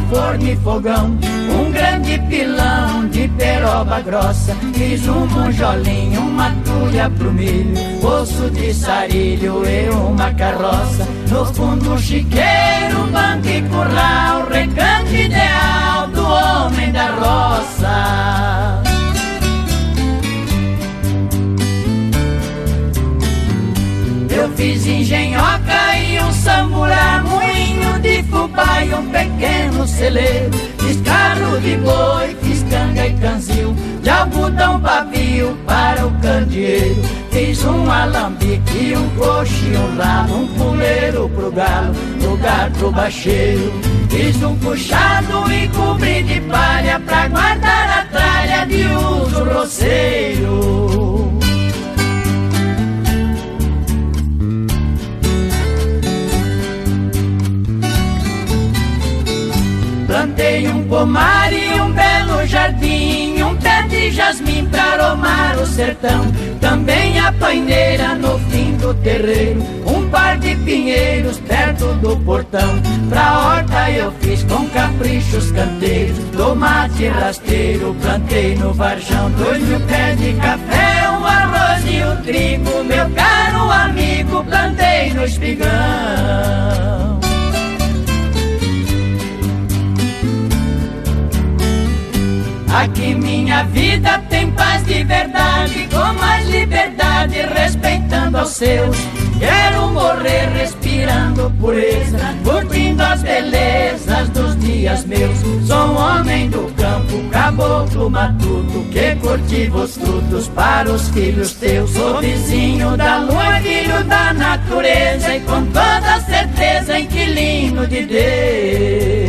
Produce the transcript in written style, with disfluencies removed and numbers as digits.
forno e fogão, um grande pilão de peroba grossa. Fiz um monjolinho, uma tulha pro milho, osso de sarilho e uma carroça. No fundo um chiqueiro, banco e curral, recanto ideal do homem da roça. Eu fiz engenhoca e um samburá, moinho de fubá e um pequeno celeiro. Fiz carro de boi, fiz canga e canzil, de algodão pavio para o candeeiro. Fiz um alambique, um coxo e um ralo, um puleiro pro galo, lugar pro bacheiro. Fiz um puxado e cobri de palha pra guardar a tralha de uso roceiro. Plantei um pomar e um belo jardim, um pé de jasmim pra aromar o sertão. Também a paineira no fim do terreiro, um par de pinheiros perto do portão. Pra horta eu fiz com caprichos canteiros, tomate rasteiro plantei no varjão. 2.000 pés de café, o arroz e o trigo, meu caro amigo, plantei no espigão. Aqui minha vida tem paz de verdade, com mais liberdade, respeitando aos seus. Quero morrer respirando pureza, curtindo as belezas dos dias meus. Sou um homem do campo, caboclo matuto, que cultiva os frutos para os filhos teus. Sou vizinho da lua, filho da natureza, e com toda certeza inquilino de Deus.